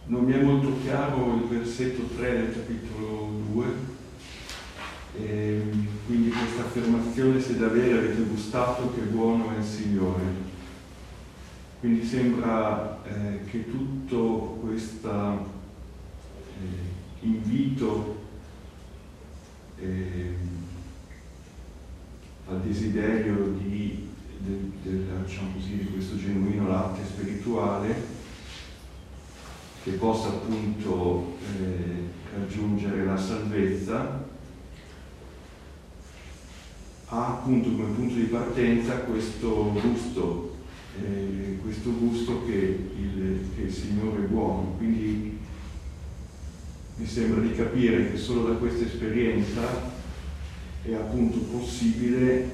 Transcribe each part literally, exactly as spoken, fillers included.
non mi è molto chiaro il versetto tre del capitolo due, e quindi questa affermazione: se davvero avete gustato che buono è il Signore. Quindi sembra eh, che tutto questo eh, invito eh, al desiderio di, del, del, diciamo così, di questo genuino latte spirituale, che possa appunto eh, raggiungere la salvezza, ha appunto come punto di partenza questo gusto, eh, questo gusto che il, che il Signore è buono. Quindi mi sembra di capire che solo da questa esperienza è appunto possibile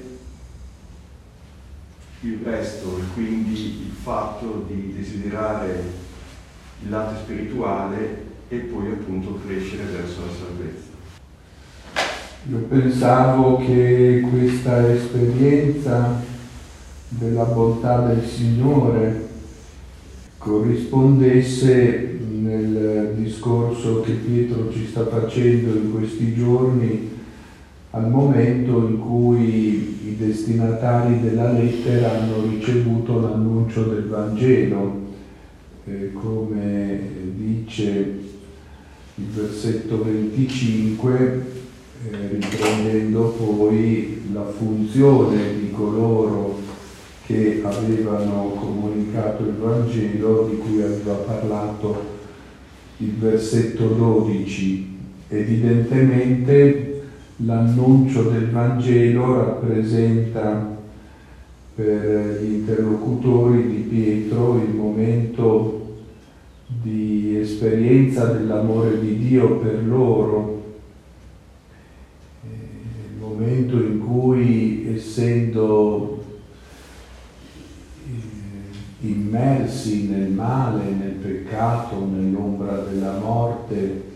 il resto, e quindi il fatto di desiderare il latte spirituale e poi appunto crescere verso la salvezza. Io pensavo che questa esperienza della bontà del Signore corrispondesse, nel discorso che Pietro ci sta facendo in questi giorni, al momento in cui i destinatari della lettera hanno ricevuto l'annuncio del Vangelo. Eh, come dice il versetto venticinque, eh, riprendendo poi la funzione di coloro che avevano comunicato il Vangelo, di cui aveva parlato il versetto dodici. Evidentemente l'annuncio del Vangelo rappresenta per gli interlocutori di Pietro il momento di esperienza dell'amore di Dio per loro, il momento in cui, essendo immersi nel male, nel peccato, nell'ombra della morte,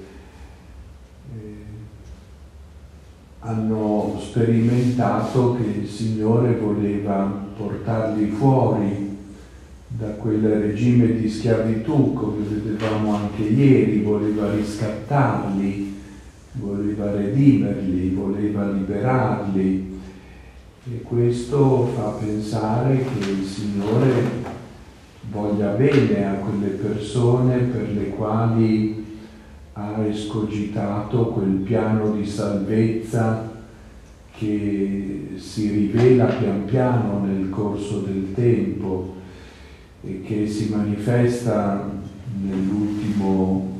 hanno sperimentato che il Signore voleva portarli fuori da quel regime di schiavitù, come vedevamo anche ieri, voleva riscattarli, voleva redimerli, voleva liberarli, e questo fa pensare che il Signore voglia bene a quelle persone per le quali ha escogitato quel piano di salvezza che si rivela pian piano nel corso del tempo e che si manifesta nell'ultimo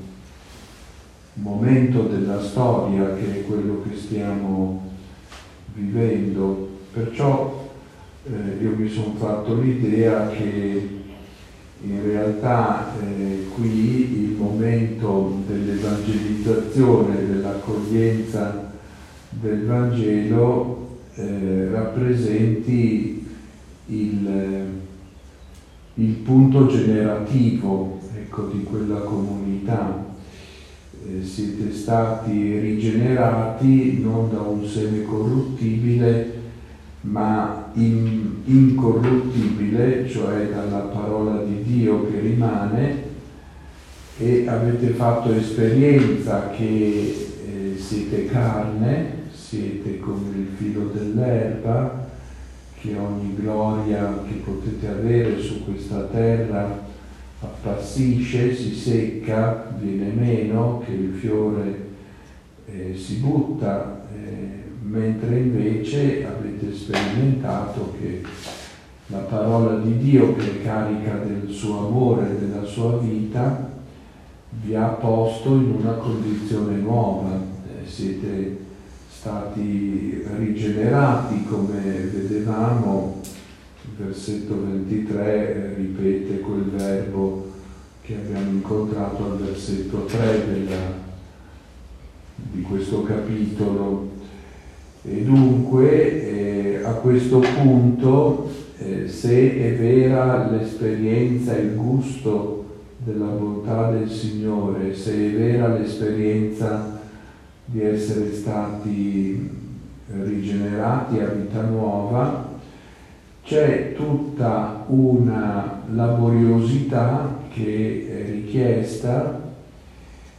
momento della storia, che è quello che stiamo vivendo. Perciò eh, io mi sono fatto l'idea che in realtà eh, qui il momento dell'evangelizzazione, dell'accoglienza del Vangelo eh, rappresenti il, il punto generativo, ecco, di quella comunità. Eh, siete stati rigenerati non da un seme corruttibile, ma in, incorruttibile, cioè dalla parola di Dio che rimane, e avete fatto esperienza che eh, siete carne, siete come il filo dell'erba, che ogni gloria che potete avere su questa terra appassisce, si secca, viene meno, che il fiore eh, si butta, eh, mentre invece avete sperimentato che la parola di Dio, che è carica del suo amore e della sua vita, vi ha posto in una condizione nuova. Eh, siete stati rigenerati, come vedevamo. Il versetto ventitré eh, ripete quel verbo che abbiamo incontrato al versetto tre della, di questo capitolo. E dunque eh, a questo punto, eh, se è vera l'esperienza, il gusto della bontà del Signore, se è vera l'esperienza di essere stati rigenerati a vita nuova, c'è tutta una laboriosità che è richiesta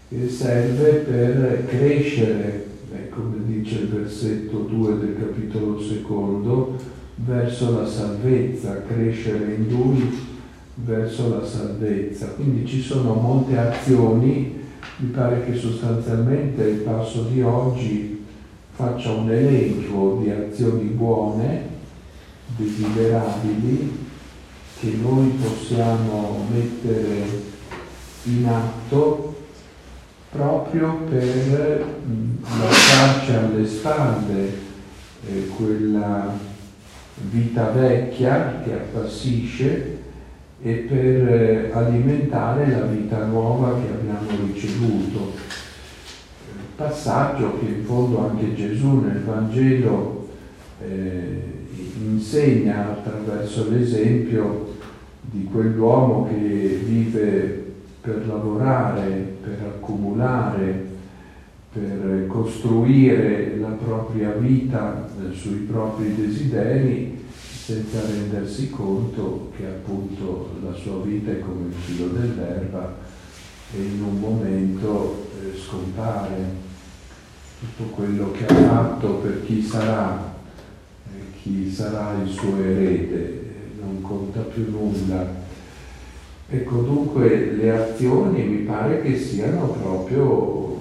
che serve per crescere, eh, come dice il versetto due del capitolo secondo, verso la salvezza, crescere in Lui verso la salvezza. Quindi ci sono molte azioni. Mi pare che sostanzialmente il passo di oggi faccia un elenco di azioni buone, desiderabili, che noi possiamo mettere in atto proprio per lasciarci alle spalle eh, quella vita vecchia che appassisce e per alimentare la vita nuova che abbiamo ricevuto. Passaggio che in fondo anche Gesù nel Vangelo eh, insegna attraverso l'esempio di quell'uomo che vive per lavorare, per accumulare, per costruire la propria vita sui propri desideri, senza rendersi conto che appunto la sua vita è come il filo dell'erba e in un momento eh, scompare. Tutto quello che ha fatto per chi sarà, eh, chi sarà il suo erede, eh, non conta più nulla. Ecco, dunque le azioni mi pare che siano proprio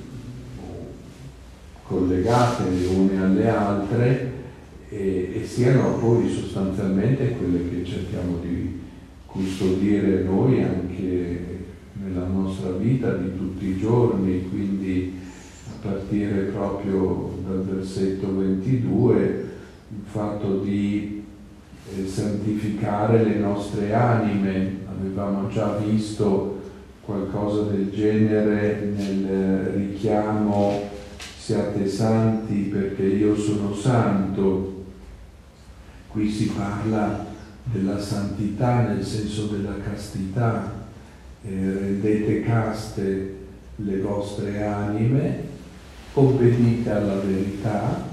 collegate le une alle altre e, e siano poi sostanzialmente quelle che cerchiamo di custodire noi anche nella nostra vita di tutti i giorni, quindi a partire proprio dal versetto ventidue, il fatto di eh, santificare le nostre anime. Avevamo già visto qualcosa del genere nel richiamo siate santi perché io sono santo. Qui si parla della santità nel senso della castità, eh, rendete caste le vostre anime, obbedite alla verità,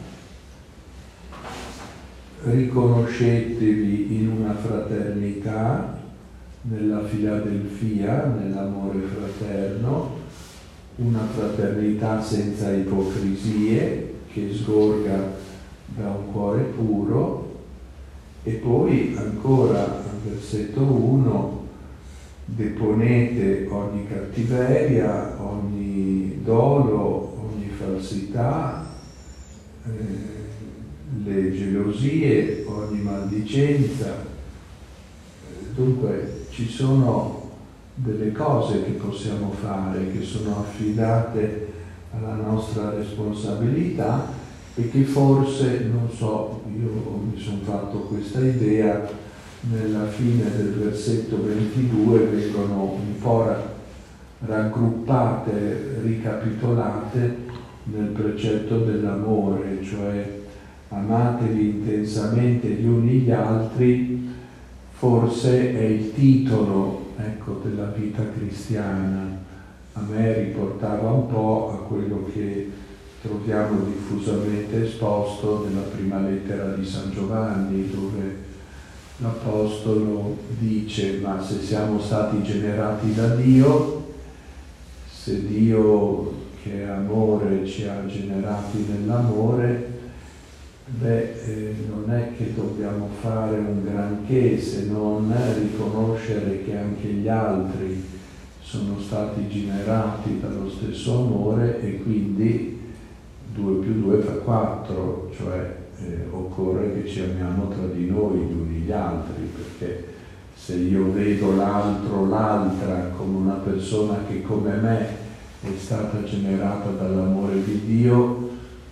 riconoscetevi in una fraternità, nella filadelfia, nell'amore fraterno, una fraternità senza ipocrisie che sgorga da un cuore puro. E poi ancora al versetto uno, deponete ogni cattiveria, ogni dolo, ogni falsità, eh, le gelosie, ogni maldicenza. Dunque ci sono delle cose che possiamo fare, che sono affidate alla nostra responsabilità e che forse, non so, io mi sono fatto questa idea, nella fine del versetto ventidue vengono un po' raggruppate, ricapitolate nel precetto dell'amore, cioè amatevi intensamente gli uni gli altri. Forse è il titolo, ecco, della vita cristiana. A me riportava un po' a quello che troviamo diffusamente esposto nella prima lettera di San Giovanni, dove l'Apostolo dice: ma se siamo stati generati da Dio, se Dio che è amore ci ha generati nell'amore, beh, eh, non è che dobbiamo fare un granché se non riconoscere che anche gli altri sono stati generati dallo stesso amore e quindi due più due fa quattro, cioè eh, occorre che ci amiamo tra di noi gli uni gli altri, perché se io vedo l'altro, l'altra come una persona che come me è stata generata dall'amore di Dio,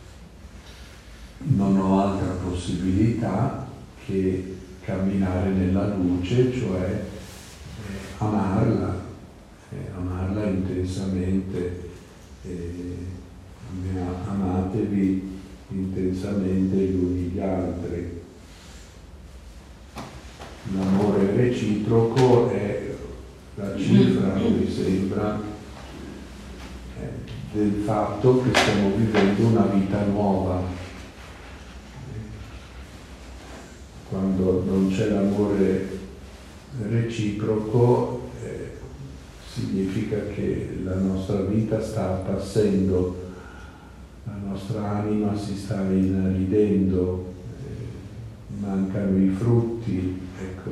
non ho altra possibilità che camminare nella luce, cioè eh, amarla, eh, amarla intensamente. Eh, amatevi intensamente gli uni gli altri. L'amore reciproco è la cifra, mi sembra, eh, del fatto che stiamo vivendo una vita nuova. Quando non c'è l'amore reciproco, eh, significa che la nostra vita sta appassendo, la nostra anima si sta inaridendo, eh, mancano i frutti, ecco,